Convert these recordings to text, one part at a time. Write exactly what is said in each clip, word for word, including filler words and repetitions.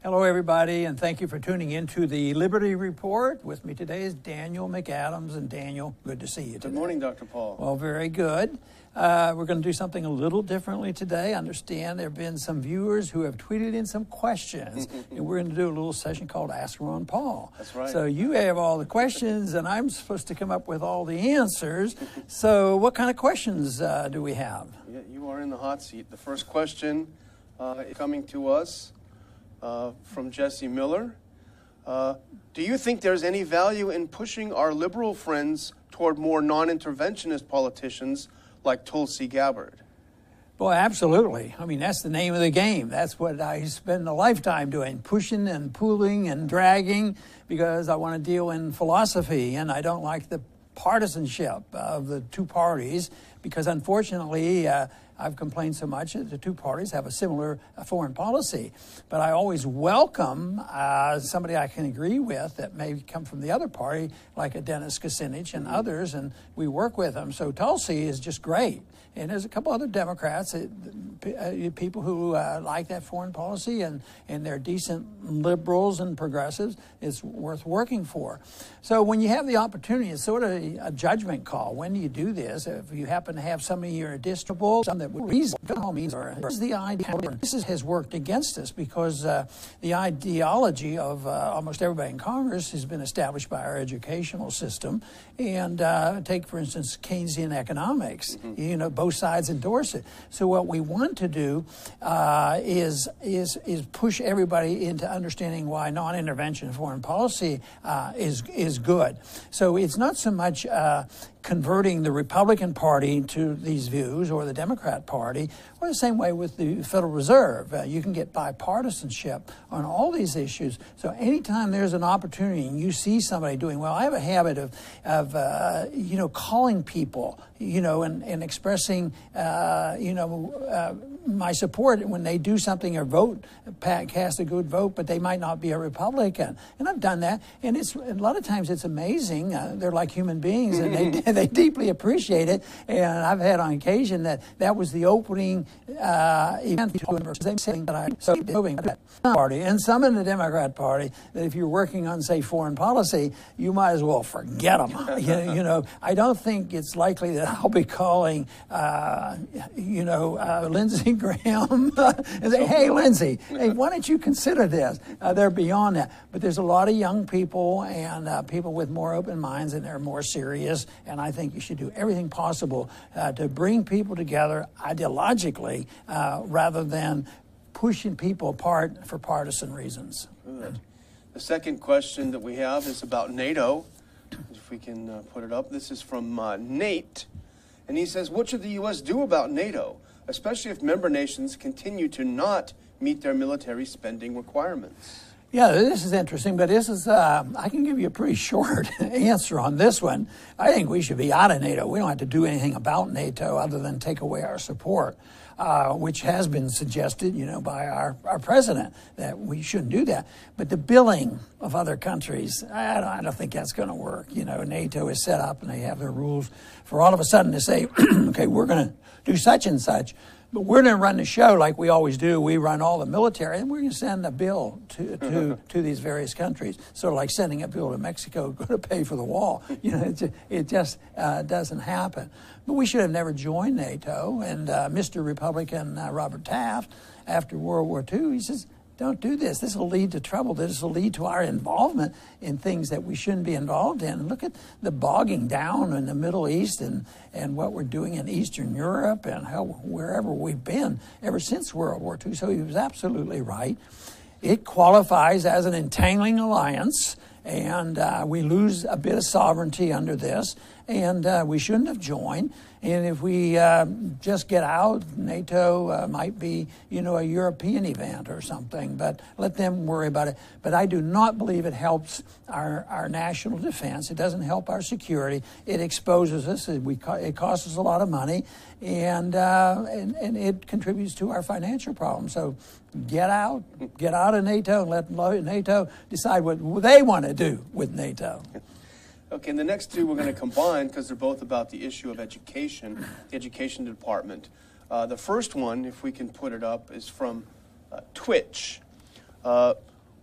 Hello, everybody, and thank you for tuning in to the Liberty Report. With me today is Daniel McAdams. And Daniel, good to see you today. Good morning, Doctor Paul. Well, very good. Uh, we're going to do something a little differently today. I understand there have been some viewers who have tweeted in some questions, and we're going to do a little session called Ask Ron Paul. That's right. So you have all the questions, and I'm supposed to come up with all the answers. So what kind of questions uh, do we have? Yeah, you are in the hot seat. The first question uh, is coming to us uh, from Jesse Miller. Uh, do you think there's any value in pushing our liberal friends toward more non-interventionist politicians like Tulsi Gabbard? Well, absolutely. I mean, that's the name of the game. That's what I spend a lifetime doing, pushing and pulling and dragging, because I want to deal in philosophy, and I don't like the partisanship of the two parties, because unfortunately, uh, I've complained so much that the two parties have a similar uh, foreign policy. But I always welcome uh, somebody I can agree with that may come from the other party, like a Dennis Kucinich and others, and we work with them. So Tulsi is just great. And there's a couple other Democrats, uh, uh, people who uh, like that foreign policy, and, and they're decent liberals and progressives. It's worth working for. So when you have the opportunity, it's sort of a, a judgment call. When do you do this? If you happen to have somebody you're distributable, some that would reason, by all means, or this is the idea. This is, has worked against us because uh, the ideology of uh, almost everybody in Congress has been established by our educational system. And uh, take, for instance, Keynesian economics. Mm-hmm. You know, both sides endorse it. So what we want to do uh, is is is push everybody into understanding why non-intervention foreign policy uh, is is good. So it's not so much uh, converting the Republican Party to these views or the Democrat Party, or the same way with the Federal Reserve. Uh, you can get bipartisanship on all these issues. So anytime there's an opportunity and you see somebody doing well, I have a habit of, of uh, you know, calling people, you know, and, and expressing, uh, you know, uh, my support when they do something or vote, cast a good vote, but they might not be a Republican. And I've done that. And it's a lot of times it's amazing. Uh, they're like human beings, and they they deeply appreciate it. And I've had on occasion that that was the opening uh, event that I so moving party and some in the Democrat Party, that if you're working on, say, foreign policy, you might as well forget them. you, you know, I don't think it's likely that I'll be calling, uh, you know, uh, Lindsey Graham and say, hey, Lindsey, hey, why don't you consider this? Uh, they're beyond that. But there's a lot of young people and uh, people with more open minds, and they're more serious. And I think you should do everything possible uh, to bring people together ideologically uh, rather than pushing people apart for partisan reasons. Good. The second question that we have is about NATO. If we can uh, put it up. This is from uh, Nate. And he says, what should the U S do about NATO, especially if member nations continue to not meet their military spending requirements? Yeah, this is interesting, but this is, uh, I can give you a pretty short answer on this one. I think we should be out of NATO. We don't have to do anything about NATO other than take away our support, uh, which has been suggested, you know, by our, our president, that we shouldn't do that. But the billing of other countries, I don't, I don't think that's going to work. You know, NATO is set up and they have their rules for all of a sudden to say, okay, we're going to do such and such. But we're going to run the show like we always do. We run all the military, and we're going to send a bill to to, to these various countries. Sort of like sending a bill to Mexico, going to pay for the wall. You know, it just, it just uh, doesn't happen. But we should have never joined NATO. And uh, Mister Republican uh, Robert Taft, after World War Two, he says, don't do this. This will lead to trouble. This will lead to our involvement in things that we shouldn't be involved in. Look at the bogging down in the Middle East and, and what we're doing in Eastern Europe and how wherever we've been ever since World War Two. So he was absolutely right. It qualifies as an entangling alliance, and uh, we lose a bit of sovereignty under this, and uh, we shouldn't have joined. And if we uh, just get out, NATO uh, might be, you know, a European event or something, but let them worry about it. But I do not believe it helps our, our national defense. It doesn't help our security. It exposes us. It, we, it costs us a lot of money, and, uh, and, and it contributes to our financial problems. So get out, get out of NATO, and let NATO decide what they want to do with NATO. Okay, and the next two we're going to combine because they're both about the issue of education, the education department. Uh, the first one, if we can put it up, is from uh, Twitch. Uh,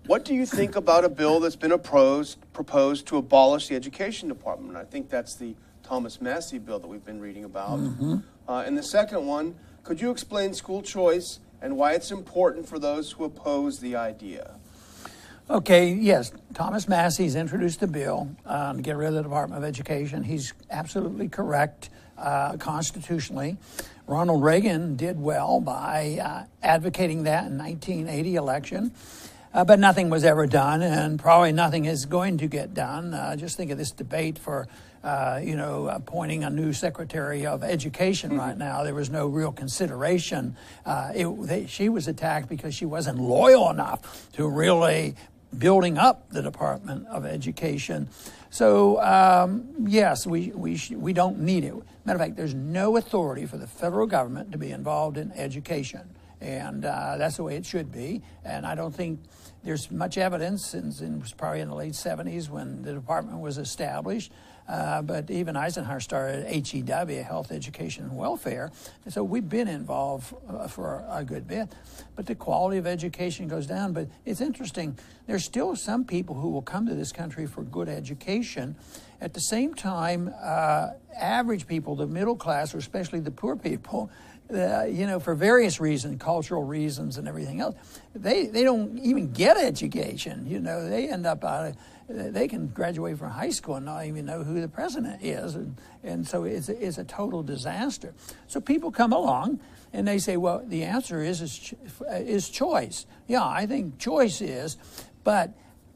What do you think about a bill that's been opposed, proposed to abolish the education department? I think that's the Thomas Massie bill that we've been reading about. Mm-hmm. uh, and the second one, could you explain school choice and why it's important for those who oppose the idea? Okay, yes, Thomas Massie's introduced a bill um, to get rid of the Department of Education. He's absolutely correct uh, constitutionally. Ronald Reagan did well by uh, advocating that in nineteen eighty election. Uh, but nothing was ever done, and probably nothing is going to get done. Uh, just think of this debate for, uh, you know, appointing a new Secretary of Education mm-hmm. right now. There was no real consideration. Uh, it, they, she was attacked because she wasn't loyal enough to really building up the Department of Education. So, um, yes, we we sh- we don't need it. Matter of fact, there's no authority for the federal government to be involved in education. And uh, that's the way it should be. And I don't think there's much evidence, since it was probably in the late seventies when the department was established. Uh, but even Eisenhower started H E W, Health, Education, and Welfare. And so we've been involved uh, for a good bit. But the quality of education goes down. But it's interesting, there's still some people who will come to this country for good education. At the same time, uh, average people, the middle class, or especially the poor people, Uh, you know, for various reasons, cultural reasons and everything else, they, they don't even get education. You know, they end up out of, they can graduate from high school and not even know who the president is. And, and so it's, it's a total disaster. So people come along and they say, well, the answer is, is, is choice. Yeah, I think choice is, but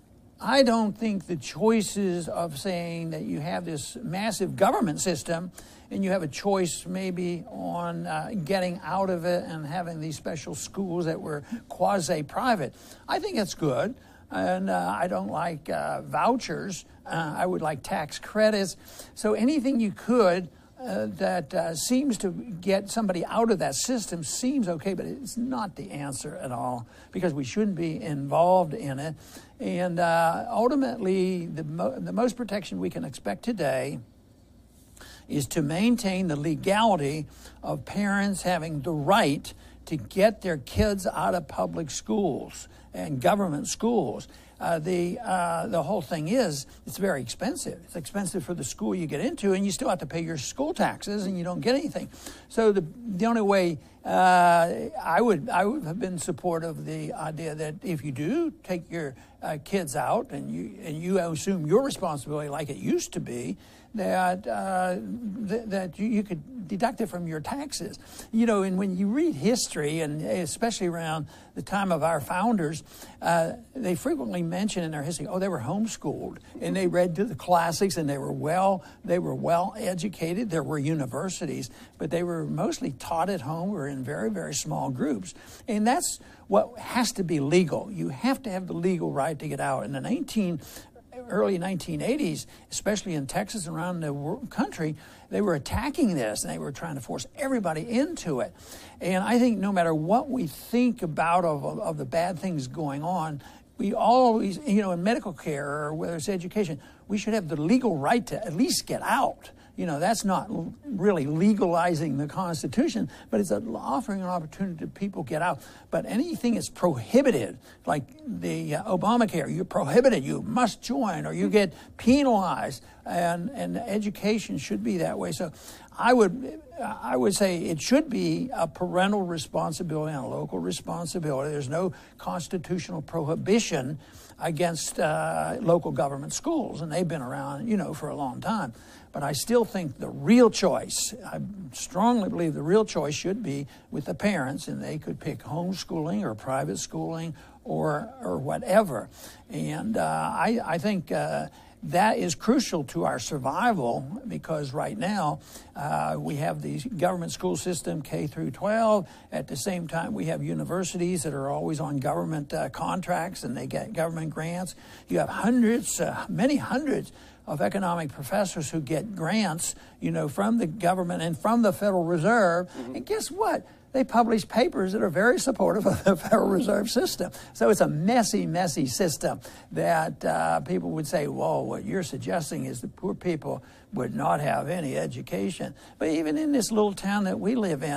I don't think the choices of saying that you have this massive government system and you have a choice maybe on uh, getting out of it and having these special schools that were quasi-private. I think it's good, and uh, I don't like uh, vouchers. Uh, I would like tax credits. So anything you could uh, that uh, seems to get somebody out of that system seems okay, but it's not the answer at all, because we shouldn't be involved in it. And uh, ultimately, the, mo- the most protection we can expect today is to maintain the legality of parents having the right to get their kids out of public schools and government schools. Uh, the uh, the whole thing is, it's very expensive. It's expensive for the school you get into, and you still have to pay your school taxes, and you don't get anything. So the the only way uh, I would I would have been supportive of the idea that if you do take your uh, kids out and you and you assume your responsibility like it used to be, that uh, th- that you, you could deduct it from your taxes. You know, and when you read history, and especially around the time of our founders, uh, they frequently mention in their history, oh, they were homeschooled, and they read to the classics, and they were well, they were well educated. There were universities, but they were mostly taught at home or in very, very small groups. And that's what has to be legal. You have to have the legal right to get out. In the nineteen early nineteen eighties, especially in Texas and around the world, country, they were attacking this, and they were trying to force everybody into it. And I think no matter what we think about of, of, of the bad things going on, we always, you know, in medical care or whether it's education, we should have the legal right to at least get out. You know, that's not really legalizing the Constitution, but it's offering an opportunity to people get out. But anything that's prohibited, like the uh, Obamacare, you're prohibited, you must join, or you get penalized, and, and education should be that way. So I would I would say it should be a parental responsibility and a local responsibility. There's no constitutional prohibition against uh, local government schools, and they've been around, you know, for a long time. But I still think the real choice, I strongly believe the real choice should be with the parents, and they could pick homeschooling or private schooling or or whatever. And uh, I, I think uh, that is crucial to our survival, because right now uh, we have the government school system, K through twelve. At the same time, we have universities that are always on government uh, contracts, and they get government grants. You have hundreds, uh, many hundreds of economic professors who get grants, you know, from the government and from the Federal Reserve. Mm-hmm. And guess what? They publish papers that are very supportive of the Federal Reserve System. So it's a messy, messy system that uh, people would say, whoa, what you're suggesting is that poor people would not have any education. But even in this little town that we live in,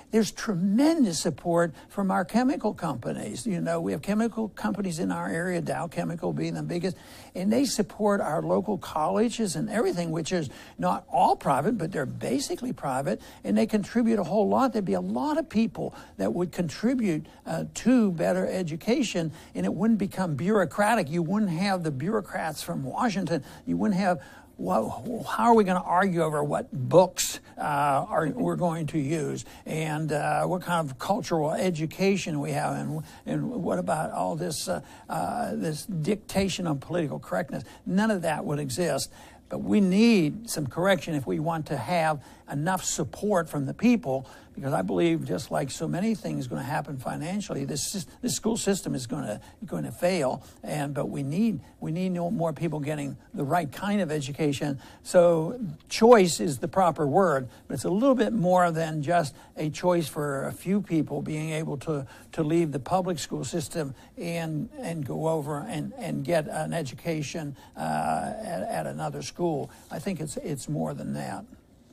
there's tremendous support from our chemical companies. You know, we have chemical companies in our area, Dow Chemical being the biggest, and they support our local colleges and everything, which is not all private, but they're basically private, and they contribute a whole lot. There'd be a lot of people that would contribute uh, to better education, and it wouldn't become bureaucratic. You wouldn't have the bureaucrats from Washington. You wouldn't have, well, how are we going to argue over what books uh, are we're going to use, and uh, what kind of cultural education we have, and and what about all this uh, uh, this dictation on political correctness? None of that would exist. But we need some correction if we want to have enough support from the people, because I believe, just like so many things going to happen financially, this this school system is going to going to fail. And but we need we need more people getting the right kind of education. So choice is the proper word, but it's a little bit more than just a choice for a few people being able to to leave the public school system and and go over and and get an education uh, at, at another school. I think it's it's more than that.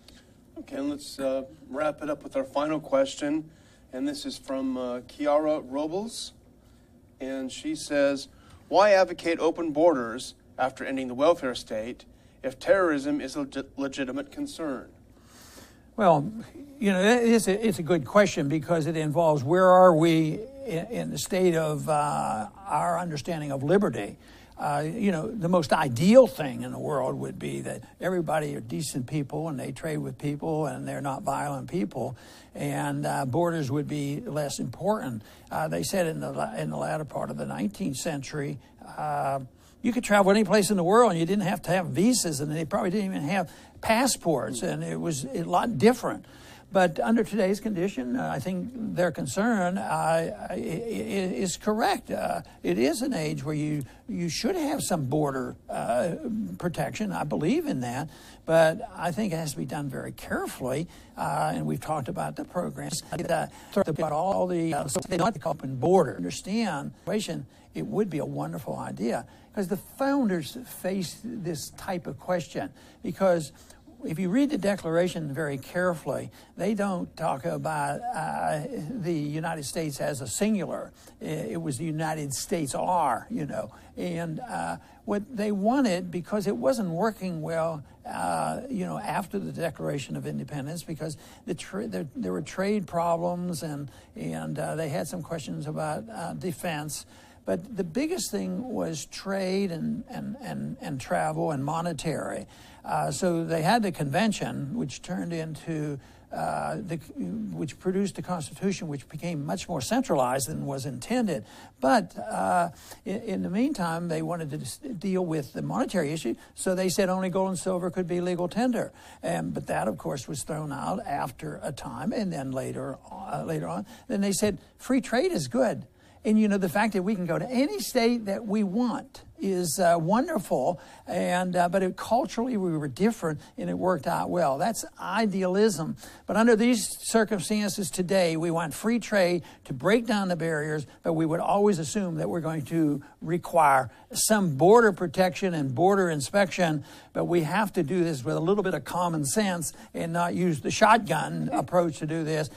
Okay, and let's uh, wrap it up with our final question. And this is from uh, Kiara Robles. And she says, why advocate open borders after ending the welfare state if terrorism is a leg- legitimate concern? Well, you know, it's a, it's a good question, because it involves where are we in, in the state of uh, our understanding of liberty. Uh, you know, the most ideal thing in the world would be that everybody are decent people and they trade with people and they're not violent people, and uh, borders would be less important. Uh, they said in the in the latter part of the nineteenth century, uh, you could travel any place in the world and you didn't have to have visas, and they probably didn't even have passports, and it was a lot different. But under today's condition, uh, I think their concern uh, is correct. Uh, it is an age where you, you should have some border uh, protection. I believe in that. But I think it has to be done very carefully. Uh, and we've talked about the programs. Uh, about all the uh, so they not to open border. Understand situation, it would be a wonderful idea. Because the founders faced this type of question. Because if you read the Declaration very carefully, they don't talk about uh, the United States as a singular. It was the United States are, you know. And uh, what they wanted, because it wasn't working well, uh, you know, after the Declaration of Independence, because the tra- there, there were trade problems, and, and uh, they had some questions about uh, defense. But the biggest thing was trade and, and, and, and travel and monetary. Uh, so they had the convention, which turned into, uh, the, which produced a constitution which became much more centralized than was intended. But uh, in, in the meantime, they wanted to deal with the monetary issue, so they said only gold and silver could be legal tender. And, but that, of course, was thrown out after a time, and then later, uh, later on. Then they said free trade is good. And, you know, the fact that we can go to any state that we want is uh, wonderful, and uh, but it, culturally we were different, and it worked out well. That's idealism. But under these circumstances today, we want free trade to break down the barriers, but we would always assume that we're going to require some border protection and border inspection, but we have to do this with a little bit of common sense and not use the shotgun approach to do this.